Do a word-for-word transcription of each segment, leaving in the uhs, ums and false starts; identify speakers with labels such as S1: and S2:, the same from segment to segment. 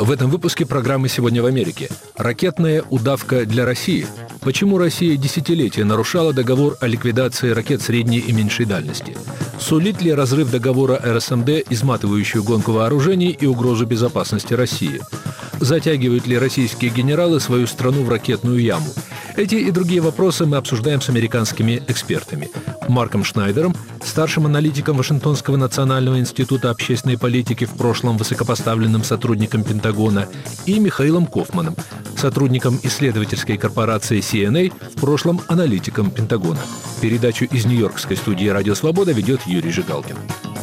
S1: В этом выпуске программы «Сегодня в Америке». Ракетная удавка для России. Почему Россия десятилетия нарушала договор о ликвидации ракет средней и меньшей дальности? Сулит ли разрыв договора эр эс эм дэ изматывающую гонку вооружений и угрозу безопасности России? Затягивают ли российские генералы свою страну в ракетную яму? Эти и другие вопросы мы обсуждаем с американскими экспертами. Марком Шнайдером, старшим аналитиком Вашингтонского национального института общественной политики, в прошлом высокопоставленным сотрудником Пентагона, и Михаилом Кофманом, сотрудником исследовательской корпорации си эн эй, в прошлом аналитиком Пентагона. Передачу из нью-йоркской студии «Радио Свобода» ведет Юрий Жигалкин.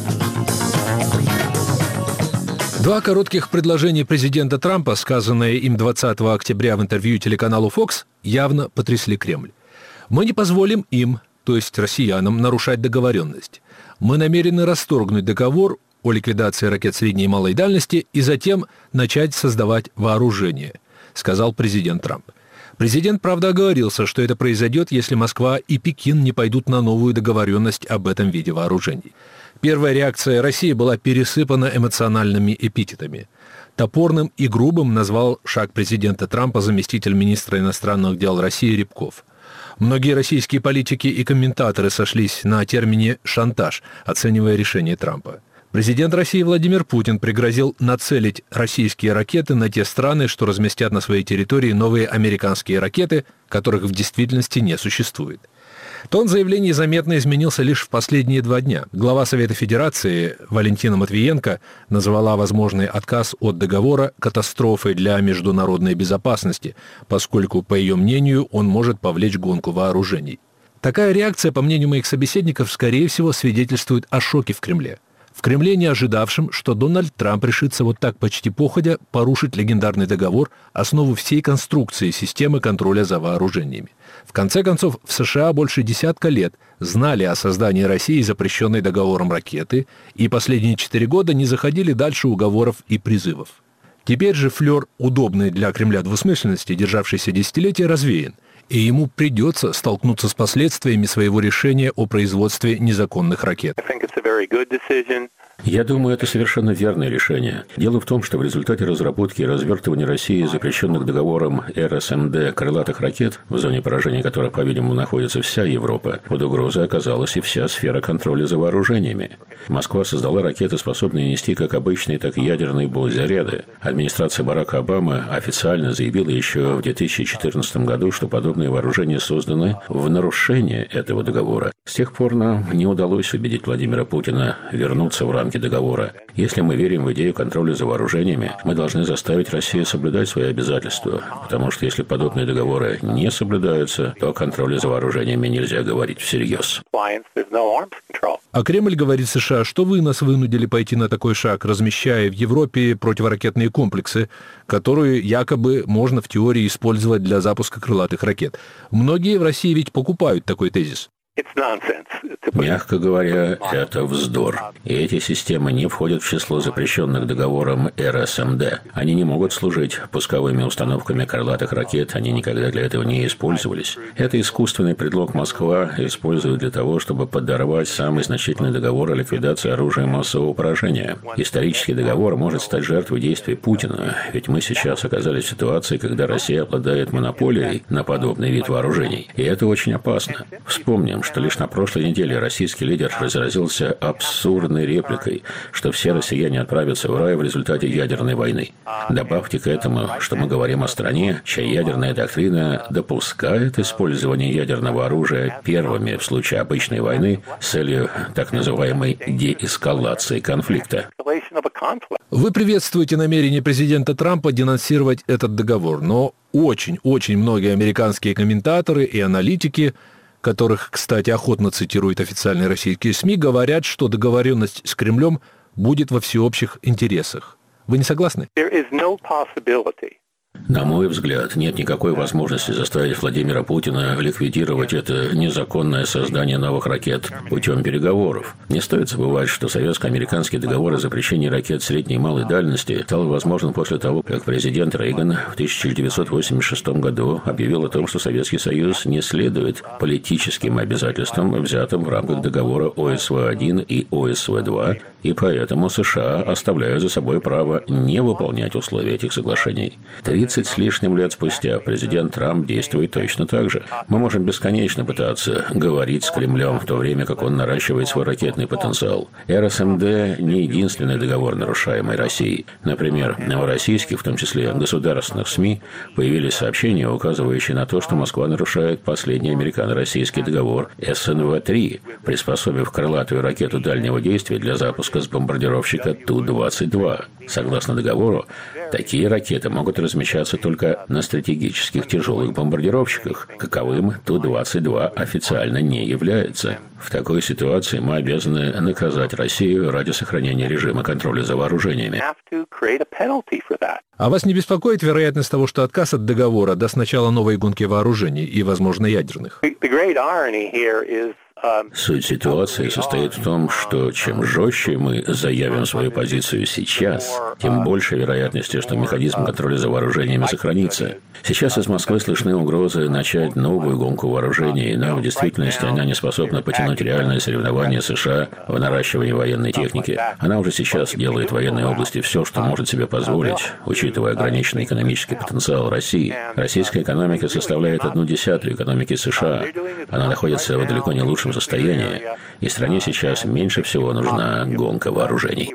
S1: Два коротких предложения президента Трампа, сказанные им двадцатого октября в интервью телеканалу Fox, явно потрясли Кремль. «Мы не позволим им, то есть россиянам, нарушать договоренность. Мы намерены расторгнуть договор о ликвидации ракет средней и малой дальности и затем начать создавать вооружение», сказал президент Трамп. Президент, правда, оговорился, что это произойдет, если Москва и Пекин не пойдут на новую договоренность об этом виде вооружений. Первая реакция России была пересыпана эмоциональными эпитетами. Топорным и грубым назвал шаг президента Трампа заместитель министра иностранных дел России Рябков. Многие российские политики и комментаторы сошлись на термине «шантаж», оценивая решение Трампа. Президент России Владимир Путин пригрозил нацелить российские ракеты на те страны, что разместят на своей территории новые американские ракеты, которых в действительности не существует. Тон заявлений заметно изменился лишь в последние два дня. Глава Совета Федерации Валентина Матвиенко назвала возможный отказ от договора катастрофой для международной безопасности, поскольку, по ее мнению, он может повлечь гонку вооружений. Такая реакция, по мнению моих собеседников, скорее всего, свидетельствует о шоке в Кремле. В Кремле, не ожидавшем, что Дональд Трамп решится вот так почти походя порушить легендарный договор, основу всей конструкции системы контроля за вооружениями. В конце концов, в США больше десятка лет знали о создании России запрещенной договором ракеты, и последние четыре года не заходили дальше уговоров и призывов. Теперь же флер удобной для Кремля двусмысленности, державшейся десятилетия, развеян, и ему придется столкнуться с последствиями своего решения о производстве незаконных ракет.
S2: Я думаю, это совершенно верное решение. Дело в том, что в результате разработки и развертывания России запрещенных договором эр эс эм дэ крылатых ракет, в зоне поражения которых, по-видимому, находится вся Европа, под угрозой оказалась и вся сфера контроля за вооружениями. Москва создала ракеты, способные нести как обычные, так и ядерные боезаряды. Администрация Барака Обамы официально заявила еще в две тысячи четырнадцатом году, что подобные вооружения созданы в нарушение этого договора. С тех пор нам не удалось убедить Владимира Путина вернуться в рамки договора. Если мы верим в идею контроля за вооружениями, мы должны заставить Россию соблюдать свои обязательства, потому что если подобные договоры не соблюдаются, то о контроле за вооружениями нельзя говорить всерьез.
S1: А Кремль говорит США, что вы нас вынудили пойти на такой шаг, размещая в Европе противоракетные комплексы, которые якобы можно в теории использовать для запуска крылатых ракет. Многие в России ведь покупают такой тезис.
S2: Мягко говоря, это вздор. И эти системы не входят в число запрещенных договором эр эс эм дэ. Они не могут служить пусковыми установками крылатых ракет, они никогда для этого не использовались. Это искусственный предлог Москва использует для того, чтобы подорвать самый значительный договор о ликвидации оружия массового поражения. Исторический договор может стать жертвой действий Путина, ведь мы сейчас оказались в ситуации, когда Россия обладает монополией на подобный вид вооружений. И это очень опасно. Вспомним, что лишь на прошлой неделе российский лидер разразился абсурдной репликой, что все россияне отправятся в рай в результате ядерной войны. Добавьте к этому, что мы говорим о стране, чья ядерная доктрина допускает использование ядерного оружия первыми в случае обычной войны с целью так называемой деэскалации конфликта.
S1: Вы приветствуете намерение президента Трампа денонсировать этот договор, но очень-очень многие американские комментаторы и аналитики, которых, кстати, охотно цитируют официальные российские СМИ, говорят, что договоренность с Кремлем будет во всеобщих интересах. Вы не согласны?
S2: На мой взгляд, нет никакой возможности заставить Владимира Путина ликвидировать это незаконное создание новых ракет путем переговоров. Не стоит забывать, что советско-американский договор о запрещении ракет средней и малой дальности стал возможен после того, как президент Рейган в тысяча девятьсот восемьдесят шестом году объявил о том, что Советский Союз не следует политическим обязательствам, взятым в рамках договора о эс вэ один и о эс вэ два, И поэтому США оставляют за собой право не выполнять условия этих соглашений. тридцать с лишним лет спустя президент Трамп действует точно так же. Мы можем бесконечно пытаться говорить с Кремлем в то время, как он наращивает свой ракетный потенциал. эр эс эм дэ не единственный договор, нарушаемый Россией. Например, в российских, в том числе государственных СМИ, появились сообщения, указывающие на то, что Москва нарушает последний американо-российский договор эс эн вэ три, приспособив крылатую ракету дальнего действия для запуска с бомбардировщика Ту двадцать два. Согласно договору, такие ракеты могут размещаться только на стратегических тяжелых бомбардировщиках, каковым Ту двадцать два официально не является. В такой ситуации мы обязаны наказать Россию ради сохранения режима контроля за вооружениями.
S1: А вас не беспокоит вероятность того, что отказ от договора даст начало новой гонки вооружений и, возможно, ядерных?
S2: Суть ситуации состоит в том, что чем жестче мы заявим свою позицию сейчас, тем больше вероятности, что механизм контроля за вооружениями сохранится. Сейчас из Москвы слышны угрозы начать новую гонку вооружений, но в действительности она не способна потянуть реальное соревнование США в наращивании военной техники. Она уже сейчас делает в военной области все, что может себе позволить, учитывая ограниченный экономический потенциал России. Российская экономика составляет одну десятую экономики США. Она находится в далеко не лучшем состоянии, и стране сейчас меньше всего нужна гонка вооружений.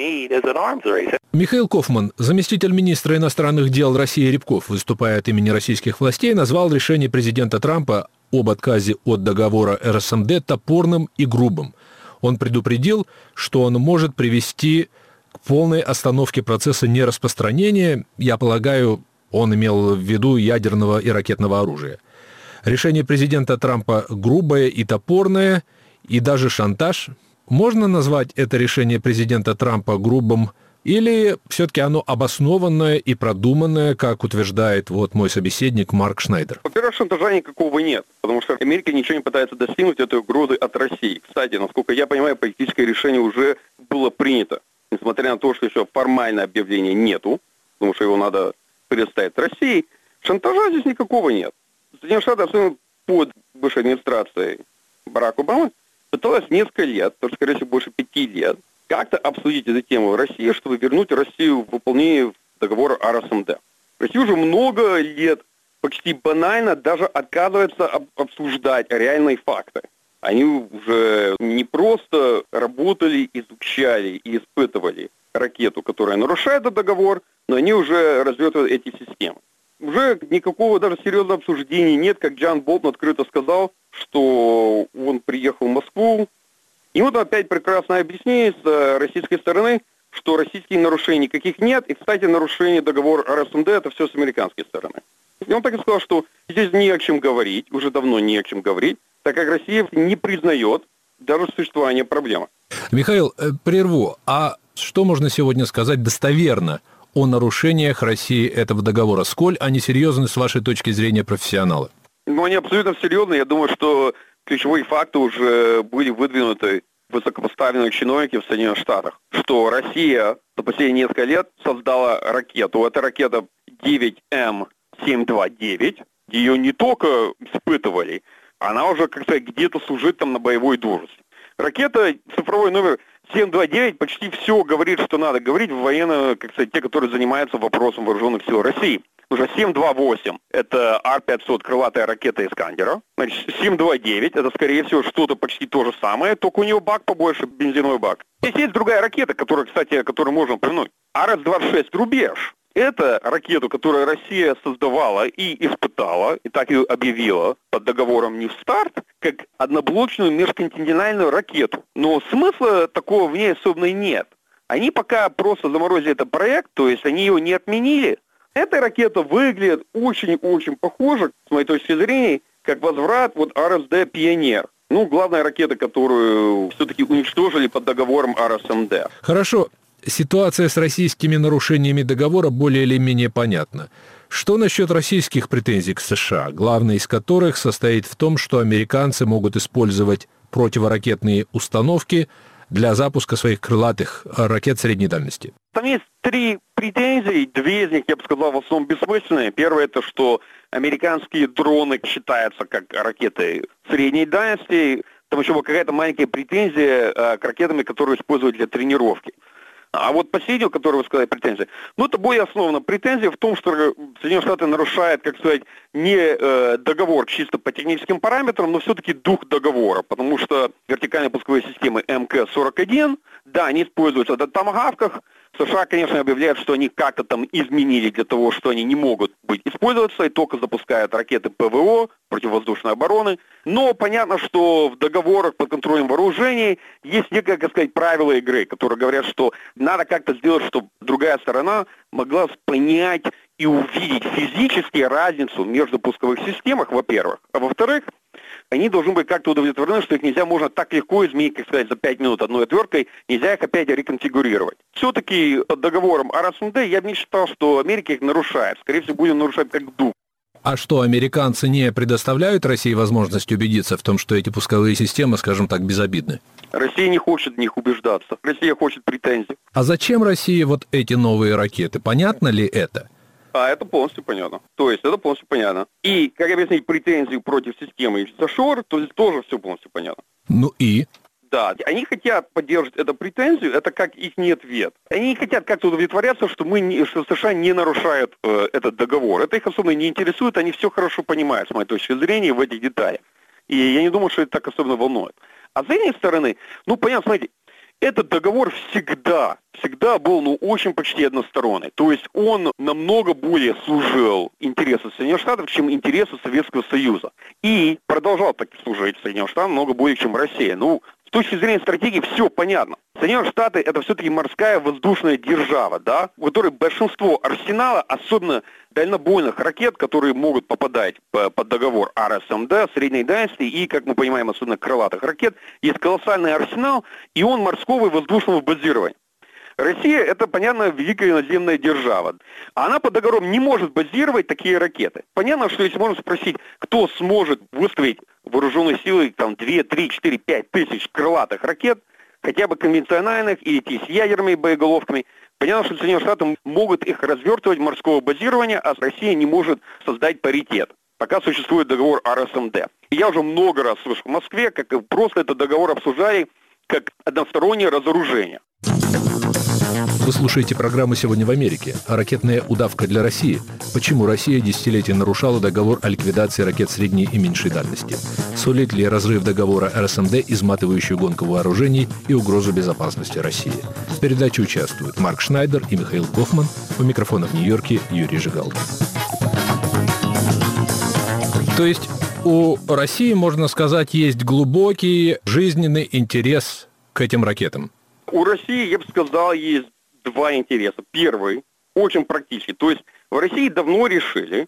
S1: Михаил Кофман, заместитель министра иностранных дел России Рябков, выступая от имени российских властей, назвал решение президента Трампа об отказе от договора эр эс эм дэ топорным и грубым. Он предупредил, что он может привести к полной остановке процесса нераспространения, я полагаю, он имел в виду ядерного и ракетного оружия. Решение президента Трампа грубое и топорное, и даже шантаж. Можно назвать это решение президента Трампа грубым, или все-таки оно обоснованное и продуманное, как утверждает вот мой собеседник Марк Шнайдер?
S3: Во-первых, шантажа никакого нет, потому что Америка ничего не пытается достигнуть этой угрозы от России. Кстати, насколько я понимаю, политическое решение уже было принято, несмотря на то, что еще формального объявления нету, потому что его надо предоставить России. Шантажа здесь никакого нет. Соединенные Штаты, особенно под бывшей администрацией Барака Обамы, пыталась несколько лет, то скорее всего больше пяти лет, как-то обсудить эту тему в России, чтобы вернуть Россию в выполнение договора эр эс эм дэ. Россия уже много лет почти банально даже отказывается об- обсуждать реальные факты. Они уже не просто работали, изучали и испытывали ракету, которая нарушает этот договор, но они уже развертывают эти системы. Уже никакого даже серьезного обсуждения нет, как Джон Болтон открыто сказал, что он приехал в Москву. И вот опять прекрасное объяснение с российской стороны, что российских нарушений никаких нет. И, кстати, нарушение договора эр эс эм дэ – это все с американской стороны. И он так и сказал, что здесь не о чем говорить, уже давно не о чем говорить, так как Россия не признает даже существование проблемы.
S1: Михаил, прерву. А что можно сегодня сказать достоверно о нарушениях России этого договора? Сколь они серьезны с вашей точки зрения профессионала?
S3: Ну, они абсолютно серьезны. Я думаю, что ключевые факты уже были выдвинуты высокопоставленными чиновниками в Соединенных Штатах, что Россия за последние несколько лет создала ракету. Это ракета девять эм семь два девять. Ее не только испытывали, она уже как-то где-то служит там на боевой должности. Ракета, цифровой номер семь два девять, почти все говорит, что надо говорить в военно, как сказать, те, которые занимаются вопросом вооруженных сил России. Уже семь два восемь – это ар пятьсот, крылатая ракета Искандера. Значит, семь два девять – это, скорее всего, что-то почти то же самое, только у него бак побольше, бензиновый бак. Здесь есть другая ракета, которая, кстати, которую можно упомянуть. ар эс двадцать шесть «Рубеж». Это ракету, которую Россия создавала и испытала, и так ее объявила под договором New Start, как одноблочную межконтинентальную ракету. Но смысла такого в ней особенно нет. Они пока просто заморозили этот проект, то есть они его не отменили. Эта ракета выглядит очень-очень похоже, с моей точки зрения, как возврат вот ар эс дэ «Пионер». Ну, главная ракета, которую все-таки уничтожили под договором эр эс эм дэ.
S1: Хорошо. Ситуация с российскими нарушениями договора более или менее понятна. Что насчет российских претензий к США, главная из которых состоит в том, что американцы могут использовать противоракетные установки для запуска своих крылатых ракет средней дальности?
S3: Там есть три претензии, две из них, я бы сказал, в основном бессмысленные. Первое – это что американские дроны считаются как ракеты средней дальности. там еще была какая-то маленькая претензия э, к ракетам, которые используют для тренировки. А вот последнюю, которую вы сказали, претензия, ну, это более основана претензия в том, что Соединенные Штаты нарушают, как сказать, не э, договор чисто по техническим параметрам, но все-таки дух договора, потому что вертикальные пусковые системы эм ка сорок один, да, они используются на томагавках. США, конечно, объявляют, что они как-то там изменили для того, что они не могут быть использоваться, и только запускают ракеты ПВО, противовоздушной обороны. Но понятно, что в договорах под контролем вооружений есть некое, как сказать, правила игры, которые говорят, что надо как-то сделать, чтобы другая сторона могла понять и увидеть физически разницу между пусковых системах, во-первых. А во-вторых, они должны быть как-то удовлетворены, что их нельзя, можно так легко изменить, как сказать, за пять минут одной отверткой, нельзя их опять реконфигурировать. Все-таки под договором эр эс эм дэ я бы не считал, что Америка их нарушает. Скорее всего, будем нарушать как дух.
S1: А что, американцы не предоставляют России возможность убедиться в том, что эти пусковые системы, скажем так, безобидны?
S3: Россия не хочет в них убеждаться. Россия хочет претензий.
S1: А зачем России вот эти новые ракеты? Понятно ли это?
S3: А это полностью понятно. То есть это полностью понятно. И как объяснить претензию против системы Шор, то здесь тоже все полностью понятно.
S1: Ну и?
S3: Да, они хотят поддерживать эту претензию, это как их не ответ. Они не хотят как-то удовлетворяться, что мы, не, что США не нарушают э, этот договор. Это их особенно не интересует, они все хорошо понимают, с моей точки зрения, в этих деталях. И я не думаю, что это так особенно волнует. А с этой стороны, ну, понятно, смотрите, этот договор всегда, всегда был, ну, очень почти односторонний. То есть он намного более служил интересам Соединенных Штатов, чем интересы Советского Союза. И продолжал так служить Соединенным Штатам много более, чем Россия. Ну, с точки зрения стратегии все понятно. Соединенные Штаты – это все-таки морская воздушная держава, да, у которой большинство арсенала, особенно дальнобойных ракет, которые могут попадать под договор эр эс эм дэ, средней дальности и, как мы понимаем, особенно крылатых ракет, есть колоссальный арсенал, и он морского и воздушного базирования. Россия – это, понятно, великая наземная держава. Она под договором не может базировать такие ракеты. Понятно, что если можно спросить, кто сможет выставить вооруженной силой там два, три, четыре, пять тысяч крылатых ракет, хотя бы конвенциональных или те с ядерными боеголовками, понятно, что Соединенные Штаты могут их развертывать морского базирования, а Россия не может создать паритет, пока существует договор эр эс эм дэ. И я уже много раз слышал в Москве, как просто этот договор обсуждали как одностороннее разоружение.
S1: Вы слушаете программу «Сегодня в Америке». Ракетная удавка для России. Почему Россия десятилетия нарушала договор о ликвидации ракет средней и меньшей дальности? Сулит ли разрыв договора эр эс эм дэ изматывающую гонку вооружений и угрозу безопасности России? В передаче участвуют Марк Шнайдер и Михаил Гофман. У микрофона в Нью-Йорке Юрий Жигалкин. То есть у России, можно сказать, есть глубокий жизненный интерес к этим ракетам?
S3: У России, я бы сказал, есть два интереса. Первый, очень практический. То есть в России давно решили,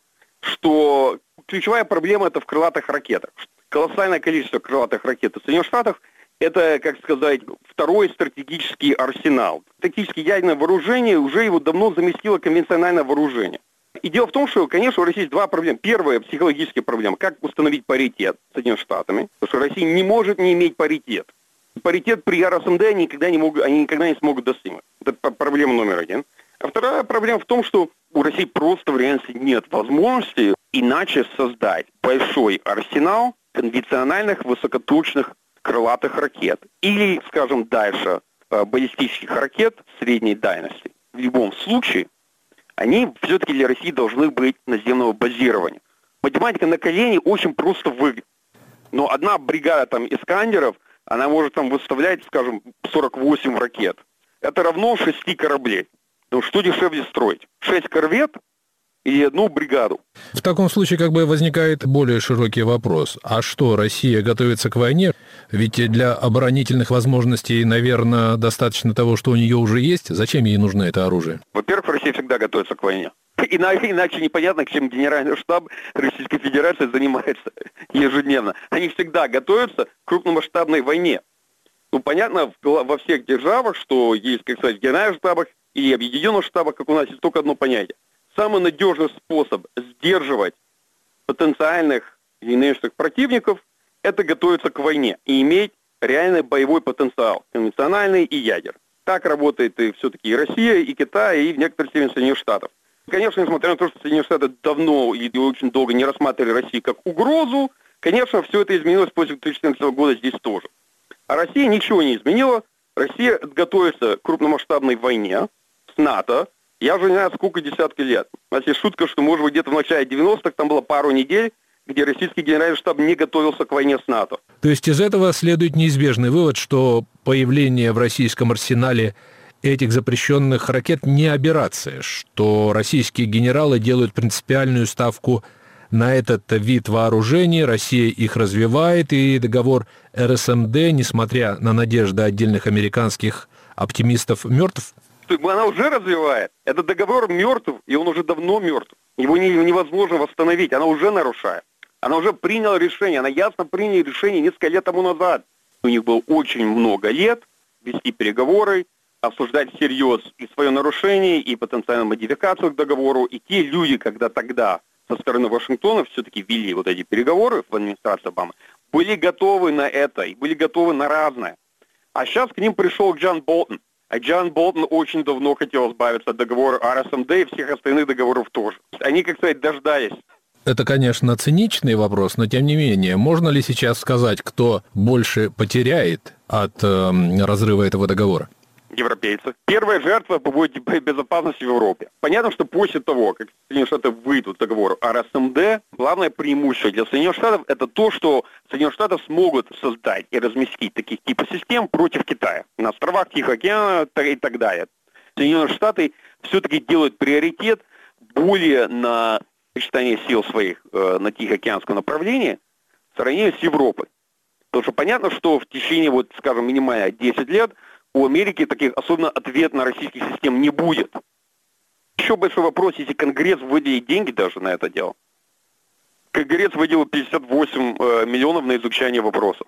S3: что ключевая проблема это в крылатых ракетах. Колоссальное количество крылатых ракет в Соединенных Штатах это, как сказать, второй стратегический арсенал. Тактическое ядерное вооружение уже его давно заместило конвенциональное вооружение. И дело в том, что, конечно, у России есть два проблемы. Первая психологическая проблема. Как установить паритет с Соединенными Штатами? Потому что Россия не может не иметь паритет. Паритет при эр эс эм дэ они никогда не, могут, они никогда не смогут достигнуть. Это проблема номер один. А вторая проблема в том, что у России просто в реальности нет возможности иначе создать большой арсенал конвенциональных высокоточных крылатых ракет. Или, скажем, дальше, баллистических ракет средней дальности. В любом случае, они все-таки для России должны быть наземного базирования. Математика на колени очень просто выглядит. Но одна бригада там искандеров, она может там выставлять, скажем, сорок восемь ракет. Это равно шести кораблей. Ну что дешевле строить? Шесть корвет и одну бригаду.
S1: В таком случае как бы возникает более широкий вопрос. А что, Россия готовится к войне? Ведь для оборонительных возможностей, наверное, достаточно того, что у нее уже есть. Зачем ей нужно это оружие?
S3: Во-первых, Россия всегда готовится к войне. Иначе, иначе непонятно, чем Генеральный штаб Российской Федерации занимается ежедневно. Они всегда готовятся к крупномасштабной войне. Ну, понятно, во всех державах, что есть, как сказать, в Генеральных штабах и объединенных штабах, как у нас, есть только одно понятие. Самый надежный способ сдерживать потенциальных или нынешних противников – это готовиться к войне и иметь реальный боевой потенциал, конвенциональный и ядерный. Так работает и все-таки и Россия, и Китай, и в некоторой степени Соединенных Штатов. Конечно, несмотря на то, что Соединенные Штаты давно и очень долго не рассматривали Россию как угрозу, Конечно, все это изменилось после две тысячи четырнадцатого года здесь тоже. А Россия ничего не изменила. Россия готовится к крупномасштабной войне с НАТО. Я уже не знаю, сколько десятки лет. У нас есть шутка, что, может быть, где-то в начале девяностых там было пару недель, где российский генеральный штаб не готовился к войне с НАТО.
S1: То есть из этого следует неизбежный вывод, что появление в российском арсенале этих запрещенных ракет не аберрация, что российские генералы делают принципиальную ставку на этот вид вооружений, Россия их развивает, и договор эр эс эм дэ, несмотря на надежды отдельных американских оптимистов, мертв?
S3: Она уже развивает. Этот договор мертв, и он уже давно мертв. Его невозможно восстановить, она уже нарушает. Она уже приняла решение, она ясно приняла решение несколько лет тому назад. У них было очень много лет вести переговоры, обсуждать всерьез и свое нарушение, и потенциальную модификацию к договору. И те люди, когда тогда со стороны Вашингтона все-таки вели вот эти переговоры в администрации Обамы, были готовы на это и были готовы на разное. А сейчас к ним пришел Джон Болтон. А Джон Болтон очень давно хотел избавиться от договора эр эс эм дэ и всех остальных договоров тоже. Они, как сказать, дождались.
S1: Это, конечно, циничный вопрос, но тем не менее, можно ли сейчас сказать, кто больше потеряет от э, разрыва этого договора?
S3: Европейцы. Первая жертва будет безопасности в Европе. Понятно, что после того, как Соединенные Штаты выйдут к договору эр эс эм дэ, главное преимущество для Соединенных Штатов это то, что Соединенные Штаты смогут создать и разместить таких типов систем против Китая. На островах Тихого океана и так далее. Соединенные Штаты все-таки делают приоритет более на сочетание сил своих э, на Тихоокеанском направлении в сравнении с Европой. Потому что понятно, что в течение, вот, скажем, минимально десять лет у Америки таких, особенно ответ на российских систем, не будет. Еще большой вопрос, если Конгресс выделит деньги даже на это дело. Конгресс выделил пятьдесят восемь э, миллионов на изучение вопроса.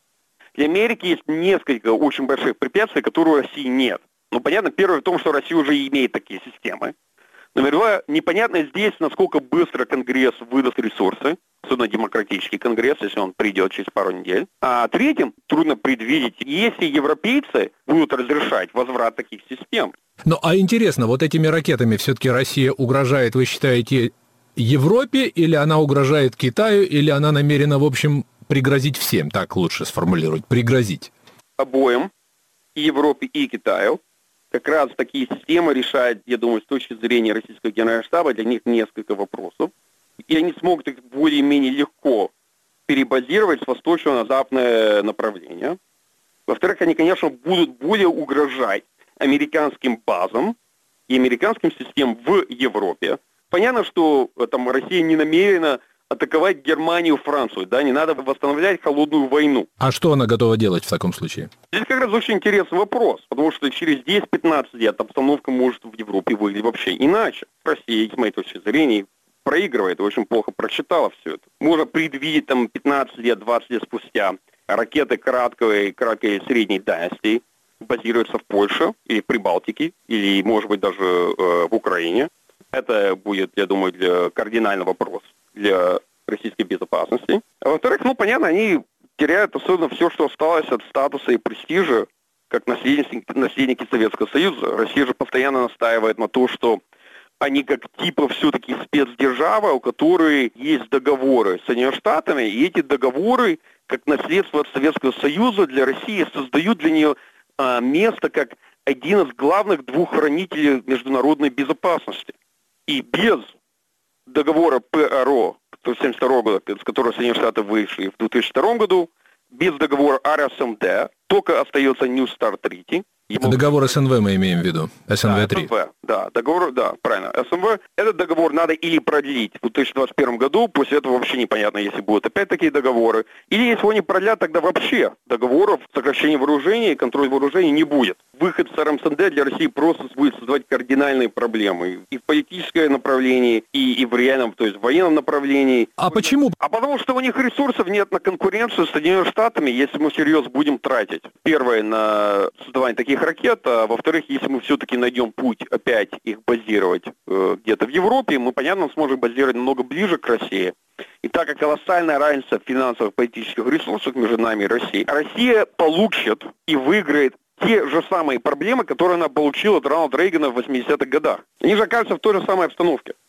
S3: Для Америки есть несколько очень больших препятствий, которые у России нет. Ну, понятно, первое в том, что Россия уже имеет такие системы. Номер два, непонятно здесь, насколько быстро Конгресс выдаст ресурсы, особенно демократический Конгресс, если он придет через пару недель. А третьим, трудно предвидеть, если европейцы будут разрешать возврат таких систем.
S1: Ну, а интересно, вот этими ракетами все-таки Россия угрожает, вы считаете, Европе, или она угрожает Китаю, или она намерена, в общем, пригрозить всем, так лучше сформулировать, пригрозить?
S3: Обоим, и Европе, и Китаю. Как раз такие системы решают, я думаю, с точки зрения российского генерального штаба, для них несколько вопросов. И они смогут их более-менее легко перебазировать с восточного на западное направление. Во-вторых, они, конечно, будут более угрожать американским базам и американским системам в Европе. Понятно, что там Россия не намерена атаковать Германию, Францию, да, не надо восстанавливать холодную войну.
S1: А что она готова делать в таком случае?
S3: Здесь как раз очень интересный вопрос, потому что через десять-пятнадцать лет обстановка может в Европе выглядеть вообще иначе. Россия, с моей точки зрения, проигрывает, очень плохо прочитала все это. Можно предвидеть там пятнадцать лет, двадцать лет спустя ракеты краткой, краткой и средней дальности базируются в Польше или в Прибалтике, или, может быть, даже э, в Украине. Это будет, я думаю, для кардинальный вопрос для российской безопасности. А во-вторых, ну, понятно, они теряют особенно все, что осталось от статуса и престижа, как наследники, наследники Советского Союза. Россия же постоянно настаивает на то, что они как типа все-таки спецдержава, у которой есть договоры с Соединенными Штатами, и эти договоры, как наследство от Советского Союза, для России создают для нее а, место как один из главных двух хранителей международной безопасности. И без договора пэ эр о тысяча девятьсот семьдесят второго года, с которого Соединенные Штаты вышли в две тысячи втором году, без договора эр эс эм дэ, только остается New START Treaty.
S1: Ему... Договор эс эн вэ мы имеем в виду, эс эн вэ три.
S3: Да, да, договор, да, правильно, эс эн вэ. Этот договор надо или продлить в две тысячи двадцать первом году, после этого вообще непонятно, если будут опять такие договоры, или если его не продлят, тогда вообще договоров, сокращения вооружений и контроль вооружений не будет. Выход с эр эс эм дэ для России просто будет создавать кардинальные проблемы и в политическое направление, и, и в реальном, то есть в военном направлении.
S1: А почему?
S3: А потому что у них ресурсов нет на конкуренцию с Соединенными Штатами, если мы всерьез будем тратить. Первое, на создавание таких ракет, а во-вторых, если мы все-таки найдем путь опять их базировать э, где-то в Европе, мы, понятно, сможем базировать намного ближе к России. И так как колоссальная разница в финансовых и политических ресурсах между нами и Россией, Россия получит и выиграет те же самые проблемы, которые она получила от Рональда Рейгана в восьмидесятых годах. Они же окажутся в той же самой обстановке.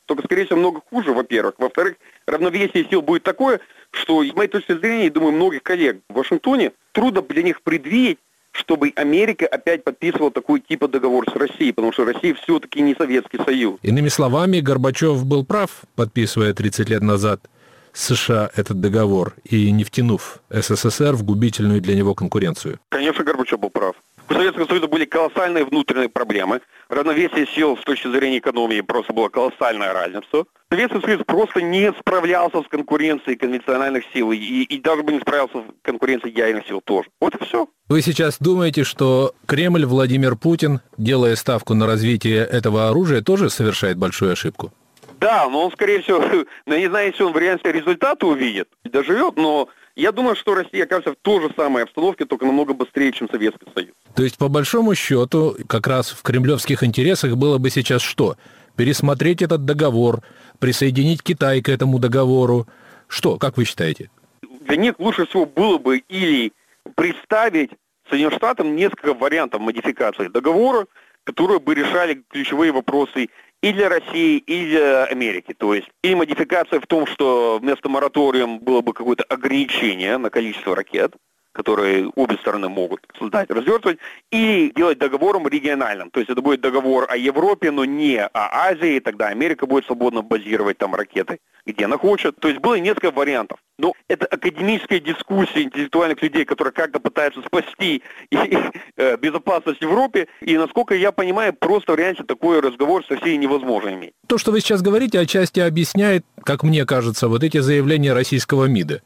S3: Только, скорее всего, много хуже, во-первых. Во-вторых, равновесие сил будет такое, что, с моей точки зрения, думаю, многих коллег в Вашингтоне трудно для них предвидеть, чтобы Америка опять подписывала такой типа договор с Россией, потому что Россия все-таки не Советский Союз.
S1: Иными словами, Горбачев был прав, подписывая тридцать лет назад с США этот договор и не втянув СССР в губительную для него конкуренцию.
S3: Конечно, Горбачев был прав. У Советского Союза были колоссальные внутренние проблемы. Равновесие сил с точки зрения экономии просто была колоссальная разница. Советский Союз просто не справлялся с конкуренцией конвенциональных сил и, и даже бы не справился с конкуренцией ядерных сил тоже. Вот и все.
S1: Вы сейчас думаете, что Кремль, Владимир Путин, делая ставку на развитие этого оружия, тоже совершает большую ошибку?
S3: Да, но он, скорее всего, я не знаю, если он в реальности результаты увидит и доживет, но я думаю, что Россия окажется в той же самой обстановке, только намного быстрее, чем Советский Союз.
S1: То есть, по большому счету, как раз в кремлевских интересах было бы сейчас что? Пересмотреть этот договор, присоединить Китай к этому договору. Что, как вы считаете?
S3: Для них лучше всего было бы или представить Соединенным Штатам несколько вариантов модификации договора, которые бы решали ключевые вопросы и для России, и для Америки. То есть, или модификация в том, что вместо мораториум было бы какое-то ограничение на количество ракет, которые обе стороны могут создать, развертывать, и делать договором региональным. То есть это будет договор о Европе, но не о Азии, и тогда Америка будет свободно базировать там ракеты, где она хочет. То есть было несколько вариантов. Но это академическая дискуссия интеллектуальных людей, которые как-то пытаются спасти и, и, э, безопасность Европе, и, насколько я понимаю, просто в реальности такой разговор со всей невозможно иметь.
S1: То, что вы сейчас говорите, отчасти объясняет, как мне кажется, вот эти заявления российского МИДа,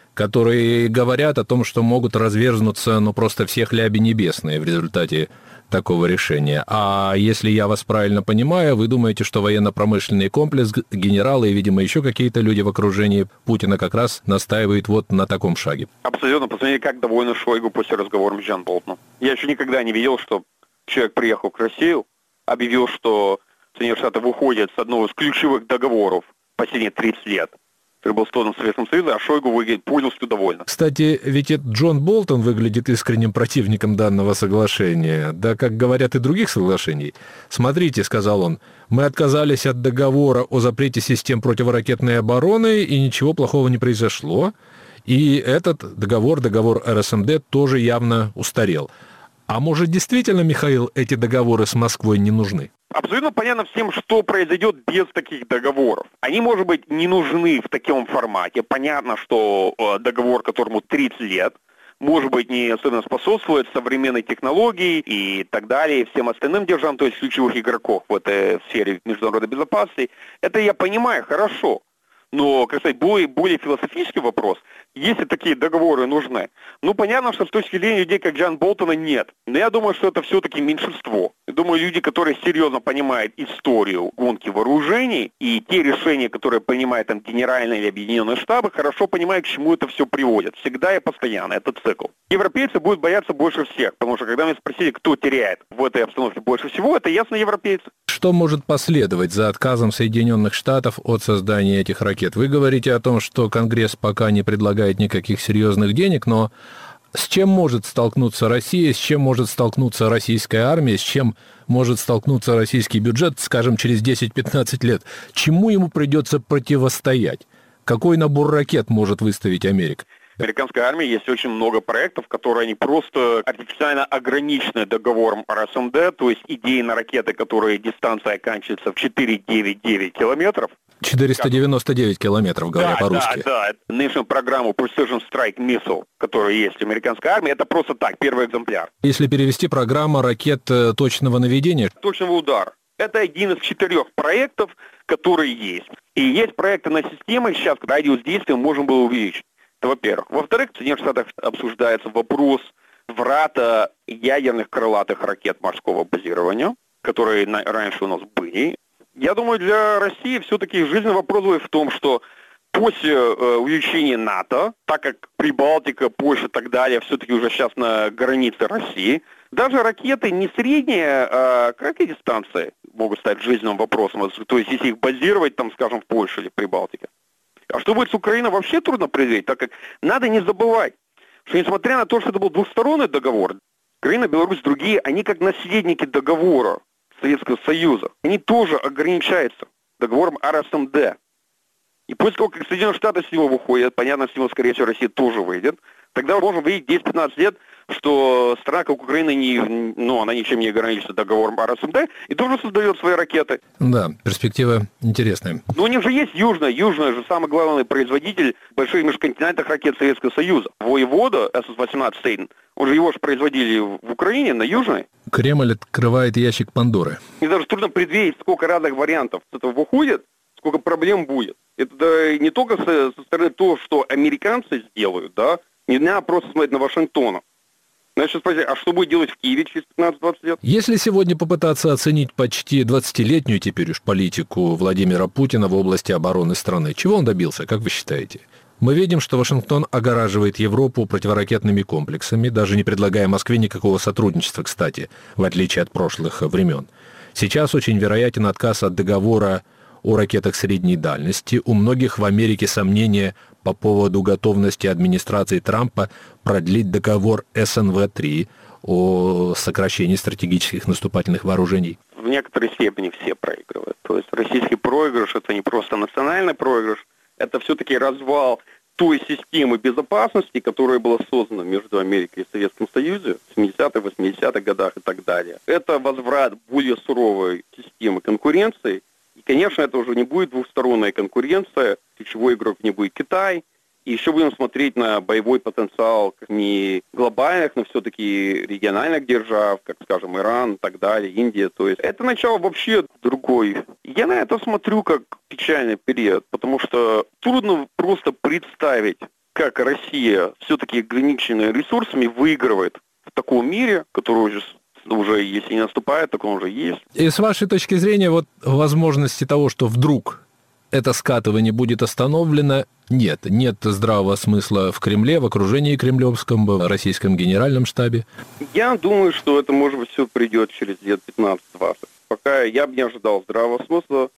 S1: которые говорят о том, что могут разверзнуться, ну, просто все хляби небесные в результате такого решения. А если я вас правильно понимаю, вы думаете, что военно-промышленный комплекс, генералы и, видимо, еще какие-то люди в окружении Путина как раз настаивают вот на таком шаге?
S3: Абсолютно. Посмотрите, как доволен Шойгу после разговора с Джон Болтоном. Я еще никогда не видел, что человек приехал в Россию, объявил, что Соединенные Штаты выходят с одного из ключевых договоров последние тридцать лет, который был создан в Советском Союзе, а Шойгу выглядит полностью довольно.
S1: Кстати, ведь это Джон Болтон выглядит искренним противником данного соглашения, да, как говорят и других соглашений. «Смотрите», — сказал он, — «мы отказались от договора о запрете систем противоракетной обороны, и ничего плохого не произошло, и этот договор, договор эр эс эм дэ, тоже явно устарел». А может, действительно, Михаил, эти договоры с Москвой не нужны?
S3: Абсолютно понятно всем, что произойдет без таких договоров. Они, может быть, не нужны в таком формате. Понятно, что э, договор, которому тридцать лет, может быть, не особенно способствует современной технологии и так далее, и всем остальным державам, то есть ключевых игроков в этой сфере международной безопасности. Это я понимаю, хорошо. Но, как сказать, более, более философический вопрос, если такие договоры нужны, ну, понятно, что с точки зрения людей, как Джон Болтона, нет. Но я думаю, что это все-таки меньшинство. Я думаю, люди, которые серьезно понимают историю гонки вооружений и те решения, которые принимают там генеральные или объединенные штабы, хорошо понимают, к чему это все приводит. Всегда и постоянно. Это цикл. Европейцы будут бояться больше всех, потому что когда меня спросили, кто теряет в этой обстановке больше всего, это ясно европейцы.
S1: Что может последовать за отказом Соединенных Штатов от создания этих ракет? Вы говорите о том, что Конгресс пока не предлагает никаких серьезных денег, но с чем может столкнуться Россия, с чем может столкнуться российская армия, с чем может столкнуться российский бюджет, скажем, через десять-пятнадцать лет? Чему ему придется противостоять? Какой набор ракет может выставить Америка?
S3: В американской армии есть очень много проектов, которые они просто артифициально ограничены договором эр эс эм дэ, то есть идеи на ракеты, которые дистанция оканчивается в четыре девять девять километров.
S1: четыреста девяносто девять километров, говоря
S3: да,
S1: по-русски.
S3: Да, да. Нынешнюю программу Precision Strike Missile, которая есть в американской армии, это просто так, первый экземпляр.
S1: Если перевести, программа ракет точного наведения.
S3: Точного удара. Это один из четырех проектов, которые есть. И есть проекты на системы, сейчас радиус действия можно было увеличить. Это во-первых. Во-вторых, в Соединенных Штатах обсуждается вопрос врата ядерных крылатых ракет морского базирования, которые на, раньше у нас были. Я думаю, для России все-таки жизненный вопрос будет в том, что после э, увеличения НАТО, так как Прибалтика, Польша и так далее все-таки уже сейчас на границе России, даже ракеты не средние, а короткие дистанции могут стать жизненным вопросом. То есть если их базировать, там, скажем, в Польше или Прибалтике. А что будет с Украиной, вообще трудно предвидеть, так как надо не забывать, что несмотря на то, что это был двухсторонний договор, Украина, Беларусь, другие, они как наследники договора Советского Союза, они тоже ограничаются. договором эр эс эм дэ. И после того, как Соединенные Штаты с него выходят, понятно, с него, скорее всего, Россия тоже выйдет, тогда можно видеть десять-пятнадцать лет, что страна, как Украина, не, ну, она ничем не ограничена договором эр эс эм дэ и тоже создает свои ракеты.
S1: Да, перспектива интересная.
S3: Но у них же есть Южная. Южная же самый главный производитель больших межконтинентальных ракет Советского Союза. Воевода эс эс восемнадцать Стейн, он же его же производили в Украине, на Южной.
S1: Кремль открывает ящик Пандоры.
S3: Мне даже трудно предвидеть, сколько разных вариантов с этого выходит, сколько проблем будет. Это да, не только со, со стороны того, что американцы сделают, да, не надо просто смотреть на Вашингтон. Значит, спросить, а что будет делать в Киеве через пятнадцать-двадцать лет?
S1: Если сегодня попытаться оценить почти двадцатилетнюю теперь уж политику Владимира Путина в области обороны страны, чего он добился, как вы считаете? Мы видим, что Вашингтон огораживает Европу противоракетными комплексами, даже не предлагая Москве никакого сотрудничества, кстати, в отличие от прошлых времен. Сейчас очень вероятен отказ от договора о ракетах средней дальности. У многих в Америке сомнения по поводу готовности администрации Трампа продлить договор эс эн вэ три о сокращении стратегических наступательных вооружений.
S3: В некоторой степени все проигрывают. То есть российский проигрыш – это не просто национальный проигрыш, это все-таки развал той системы безопасности, которая была создана между Америкой и Советским Союзом в семидесятых, восьмидесятых годах и так далее. Это возврат более суровой системы конкуренции. И, конечно, это уже не будет двухсторонняя конкуренция, ключевой игрок не будет Китай. И еще будем смотреть на боевой потенциал не глобальных, но все-таки региональных держав, как, скажем, Иран и так далее, Индия. То есть это начало вообще другой. Я на это смотрю как печальный период, потому что трудно просто представить, как Россия все-таки ограниченная ресурсами выигрывает в таком мире, который уже уже, если не наступает, так он уже есть.
S1: И с вашей точки зрения, вот возможности того, что вдруг это скатывание будет остановлено, нет. Нет здравого смысла в Кремле, в окружении кремлевском, в российском генеральном штабе?
S3: Я думаю, что это, может быть, все придет через лет пятнадцать-двадцать. Пока я бы не ожидал здравого смысла.